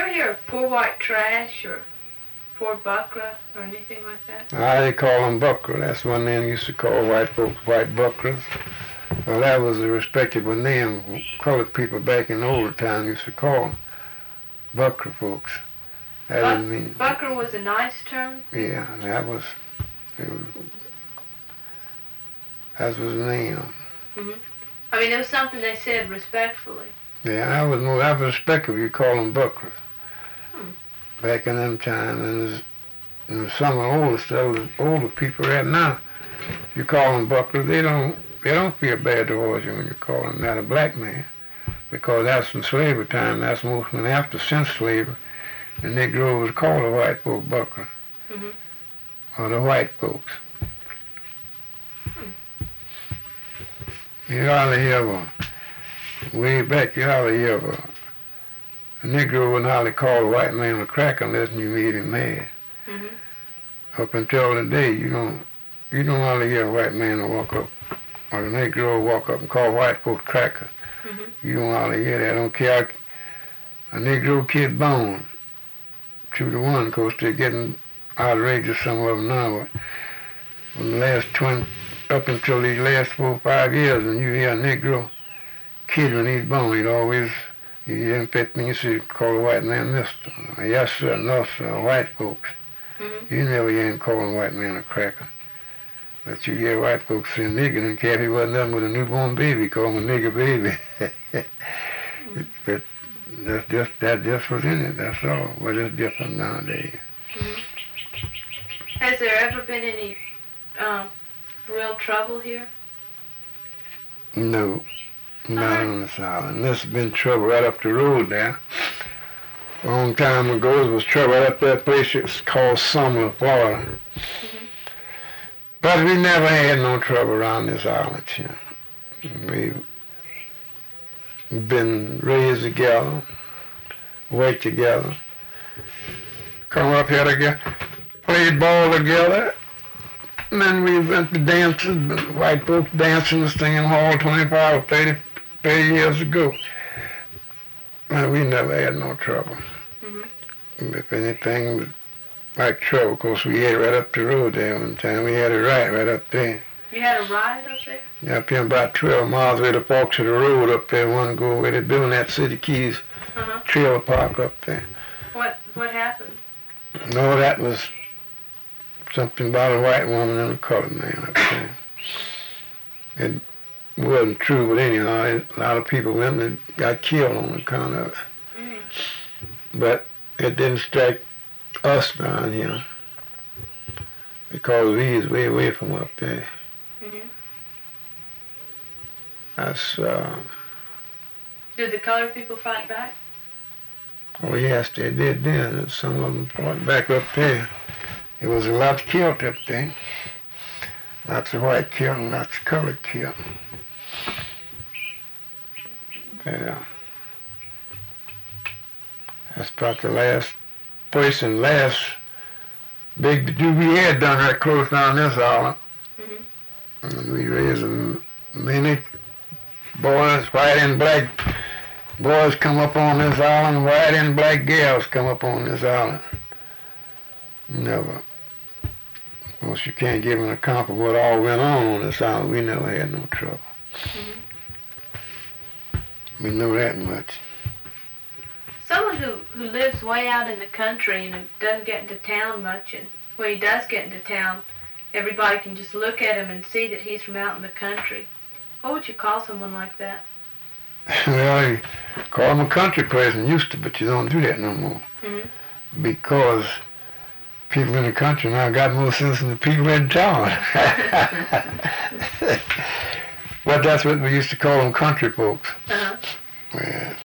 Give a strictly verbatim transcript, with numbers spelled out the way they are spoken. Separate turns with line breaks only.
ever hear of poor white trash or poor buckra or anything like that?
I call them buckra. That's one name used to call white folks white buckras. Well, that was a respectable name. Colored people back in the older time used to call them buckra folks. That
Buck,
didn't mean...
Buckra was a nice term?
Yeah, that was... It was that was the name.
Mm-hmm. I mean, it was something they said respectfully.
Yeah, that was more, that was respectable. You call them buckras.
Hmm.
Back in them times, and, and some of the older stuff, older people right now, you call them buckras, they don't, they don't feel bad towards you when you call them that a black man, because that's from slavery time. That's mostly after since slavery. The Negro was called the white folk buckra, mm-hmm. or the white folks. You hardly hear of a, way back, you hardly hear of a, a Negro wouldn't hardly call a white man a cracker unless you made him mad. Mm-hmm. Up until today, you don't, you don't hardly hear a white man walk up, or a Negro walk up and call white folks cracker. Mm-hmm. You don't hardly hear that. I don't care a Negro kid born, two to one, of course they're getting outrageous, some of them now, but in the last twenty, up until these last four or five years, when you hear a Negro kid when he's born, he'd always, you hear him you see, call a white man mister. Uh, yes sir, no sir, white folks. Mm-hmm. You never hear him calling a white man a cracker. But you hear white folks say nigger, and care if he wasn't nothing with a newborn baby, call him a nigger baby. mm-hmm. But that's just, that just was in it, that's all. But it's different nowadays.
Mm-hmm. Has there ever been any uh, real trouble here?
No, not on this island. There's been trouble right up the road there. A long time ago, there was trouble right up that place. It's called Summer, Florida. Mm-hmm. But we never had no trouble around this island here. We've been raised together, worked together, come up here together, played ball together. And then we went to dances, white folks dancing the singing hall twenty-five or thirty, thirty years ago. And we never had no trouble. Mm-hmm. If anything like trouble, of course we had it right up the road there one time. We had it right, right up there.
You had a ride up there?
Yeah, up here about twelve miles away the forks of the road up there, one go where they're building that City Keys uh-huh. trailer park up there.
What, what happened?
No, that was something about a white woman and a colored man up there. It wasn't true, but anyhow, a lot of people went and got killed on account of it. Mm-hmm. But it didn't strike us down here because we was way away from up there. Mm-hmm. That's, uh...
Did the colored people fight back?
Oh, yes, they did then. Some of them fought back up there. There was a lot killed up there. Lots of white killed and lots of colored killed. Yeah. That's about the last place and last big do we had done right close down this island. Mm-hmm. And we raised many boys, white and black boys come up on this island, white and black gals come up on this island. Never. Of course, you can't give an account of what all went on on this island. We never had no trouble. Mm-hmm. We know that much.
Someone who, who lives way out in the country and doesn't get into town much, and when he does get into town, everybody can just look at him and see that he's from out in the country. What would you call someone like that?
Well, you call him a country person, used to, but you don't do that no more. Mm-hmm. Because people in the country now got more sense than the people in town. But that's what we used to call them, country folks. Uh-huh.